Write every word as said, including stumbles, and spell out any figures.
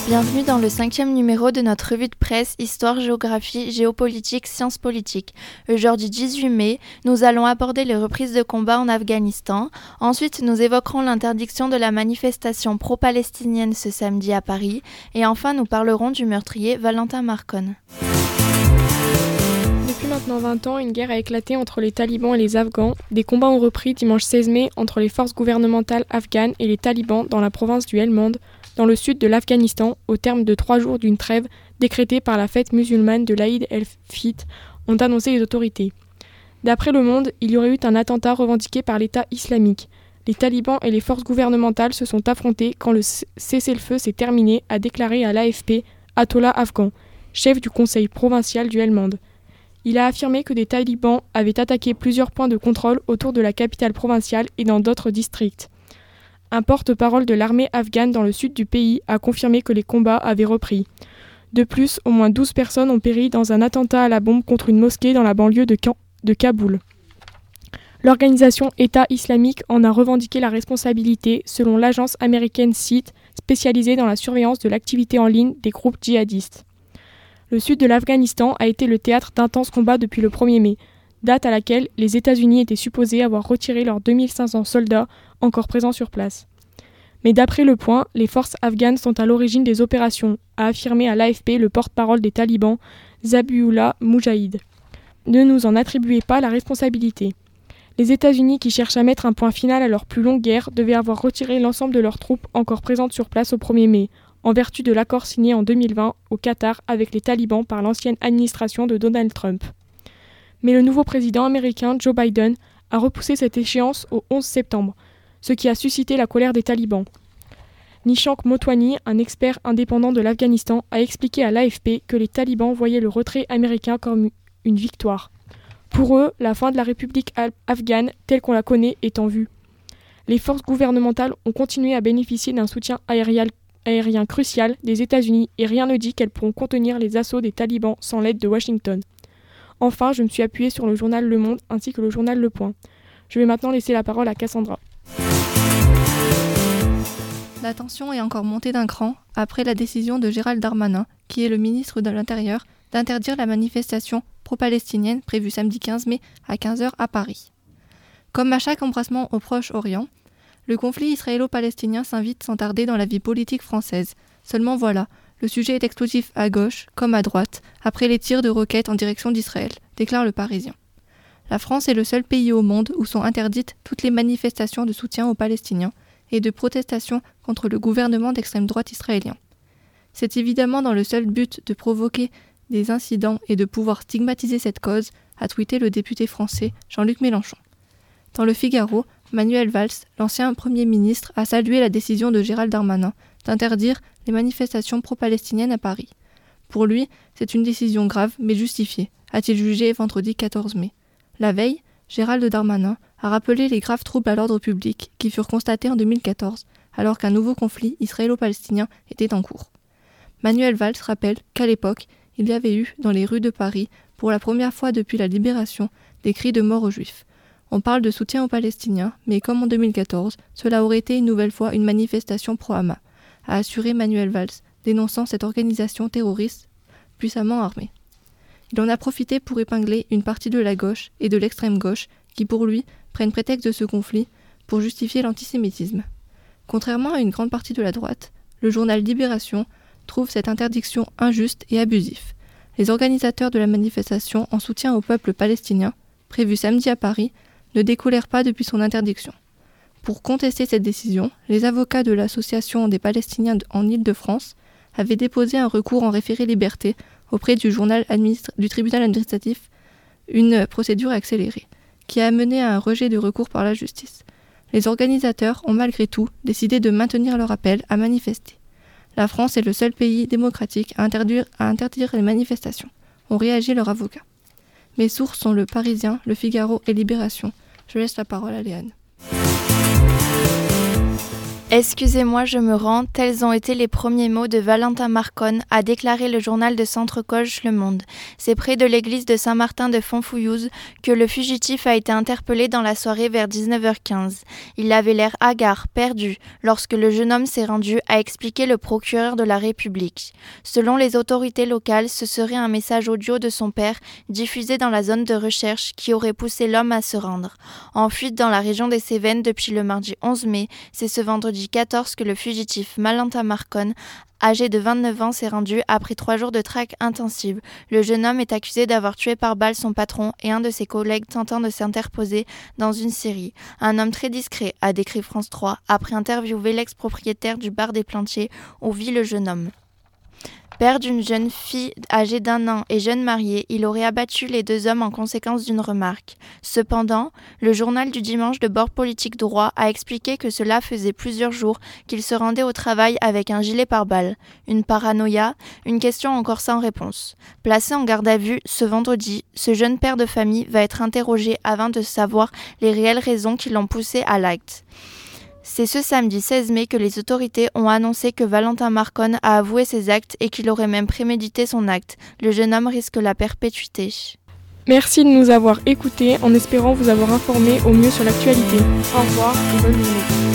Bienvenue dans le cinquième numéro de notre revue de presse Histoire, Géographie, Géopolitique, Sciences politiques. Aujourd'hui dix-huit mai, nous allons aborder les reprises de combat en Afghanistan. Ensuite, nous évoquerons l'interdiction de la manifestation pro-palestinienne ce samedi à Paris. Et enfin, nous parlerons du meurtrier Valentin Marconne. Depuis maintenant vingt ans, une guerre a éclaté entre les talibans et les Afghans. Des combats ont repris dimanche seize mai entre les forces gouvernementales afghanes et les talibans dans la province du Helmand, dans le sud de l'Afghanistan, au terme de trois jours d'une trêve décrétée par la fête musulmane de l'Aïd el-Fitr, ont annoncé les autorités. D'après Le Monde, il y aurait eu un attentat revendiqué par l'État islamique. Les talibans et les forces gouvernementales se sont affrontés quand le cessez-le-feu s'est terminé, a déclaré à l'A F P Ayatollah Afgan, chef du conseil provincial du Helmand. Il a affirmé que des talibans avaient attaqué plusieurs points de contrôle autour de la capitale provinciale et dans d'autres districts. Un porte-parole de l'armée afghane dans le sud du pays a confirmé que les combats avaient repris. De plus, au moins douze personnes ont péri dans un attentat à la bombe contre une mosquée dans la banlieue de, Ka- de Kaboul. L'organisation État islamique en a revendiqué la responsabilité selon l'agence américaine S I T, spécialisée dans la surveillance de l'activité en ligne des groupes djihadistes. Le sud de l'Afghanistan a été le théâtre d'intenses combats depuis le premier mai, date à laquelle les États-Unis étaient supposés avoir retiré leurs deux mille cinq cents soldats encore présents sur place. Mais d'après Le Point, les forces afghanes sont à l'origine des opérations, a affirmé à l'A F P le porte-parole des talibans, Zabiullah Moujahid. Ne nous en attribuez pas la responsabilité. Les États-Unis, qui cherchent à mettre un point final à leur plus longue guerre, devaient avoir retiré l'ensemble de leurs troupes encore présentes sur place au premier mai, en vertu de l'accord signé en deux mille vingt au Qatar avec les talibans par l'ancienne administration de Donald Trump. Mais le nouveau président américain Joe Biden a repoussé cette échéance au onze septembre, ce qui a suscité la colère des talibans. Nishank Motwani, un expert indépendant de l'Afghanistan, a expliqué à l'A F P que les talibans voyaient le retrait américain comme une victoire. Pour eux, la fin de la République afghane, telle qu'on la connaît, est en vue. Les forces gouvernementales ont continué à bénéficier d'un soutien aérien, aérien crucial des États-Unis et rien ne dit qu'elles pourront contenir les assauts des talibans sans l'aide de Washington. Enfin, je me suis appuyée sur le journal Le Monde ainsi que le journal Le Point. Je vais maintenant laisser la parole à Cassandra. La tension est encore montée d'un cran après la décision de Gérald Darmanin, qui est le ministre de l'Intérieur, d'interdire la manifestation pro-palestinienne prévue samedi quinze mai à quinze heures à Paris. Comme à chaque embrassement au Proche-Orient, le conflit israélo-palestinien s'invite sans tarder dans la vie politique française. Seulement voilà, le sujet est explosif à gauche comme à droite, après les tirs de roquettes en direction d'Israël, déclare le Parisien. La France est le seul pays au monde où sont interdites toutes les manifestations de soutien aux Palestiniens et de protestation contre le gouvernement d'extrême droite israélien. C'est évidemment dans le seul but de provoquer des incidents et de pouvoir stigmatiser cette cause, a tweeté le député français Jean-Luc Mélenchon. Dans le Figaro, Manuel Valls, l'ancien Premier ministre, a salué la décision de Gérald Darmanin d'interdire les manifestations pro-palestiniennes à Paris. Pour lui, c'est une décision grave mais justifiée, a-t-il jugé vendredi quatorze mai. La veille, Gérald Darmanin a rappelé les graves troubles à l'ordre public qui furent constatés en deux mille quatorze, alors qu'un nouveau conflit israélo-palestinien était en cours. Manuel Valls rappelle qu'à l'époque, il y avait eu, dans les rues de Paris, pour la première fois depuis la libération, des cris de mort aux Juifs. On parle de soutien aux Palestiniens, mais comme en deux mille quatorze, cela aurait été une nouvelle fois une manifestation pro-Hamas, a assuré Manuel Valls, dénonçant cette organisation terroriste puissamment armée. Il en a profité pour épingler une partie de la gauche et de l'extrême gauche qui, pour lui, prennent prétexte de ce conflit pour justifier l'antisémitisme. Contrairement à une grande partie de la droite, le journal Libération trouve cette interdiction injuste et abusive. Les organisateurs de la manifestation en soutien au peuple palestinien, prévue samedi à Paris, ne décolèrent pas depuis son interdiction. Pour contester cette décision, les avocats de l'Association des Palestiniens en Île-de-France avaient déposé un recours en référé liberté auprès du, journal administra- du tribunal administratif, une procédure accélérée, qui a mené à un rejet de recours par la justice. Les organisateurs ont malgré tout décidé de maintenir leur appel à manifester. La France est le seul pays démocratique à interdire, à interdire les manifestations, ont réagi leurs avocats. Mes sources sont Le Parisien, Le Figaro et Libération. Je laisse la parole à Léane. « Excusez-moi, je me rends », tels ont été les premiers mots de Valentin Marconne, a déclaré le journal de Centre-Coge Le Monde. C'est près de l'église de Saint-Martin de Fontfouillouse que le fugitif a été interpellé dans la soirée vers dix-neuf heures quinze. Il avait l'air hagard, perdu, lorsque le jeune homme s'est rendu, a expliqué le procureur de la République. Selon les autorités locales, ce serait un message audio de son père, diffusé dans la zone de recherche, qui aurait poussé l'homme à se rendre. En fuite dans la région des Cévennes depuis le mardi onze mai, c'est ce vendredi quatorze que le fugitif Valentin Marconne, âgé de vingt-neuf ans, s'est rendu après trois jours de traque intensive. Le jeune homme est accusé d'avoir tué par balle son patron et un de ses collègues tentant de s'interposer dans une scierie. Un homme très discret, a décrit France trois, après interviewer l'ex-propriétaire du bar des Plantiers où vit le jeune homme. Père d'une jeune fille âgée d'un an et jeune marié, il aurait abattu les deux hommes en conséquence d'une remarque. Cependant, le journal du dimanche de bord politique droit a expliqué que cela faisait plusieurs jours qu'il se rendait au travail avec un gilet pare-balles. Une paranoïa, une question encore sans réponse. Placé en garde à vue ce vendredi, ce jeune père de famille va être interrogé afin de savoir les réelles raisons qui l'ont poussé à l'acte. C'est ce samedi seize mai que les autorités ont annoncé que Valentin Marconne a avoué ses actes et qu'il aurait même prémédité son acte. Le jeune homme risque la perpétuité. Merci de nous avoir écoutés en espérant vous avoir informé au mieux sur l'actualité. Au revoir et bonne journée.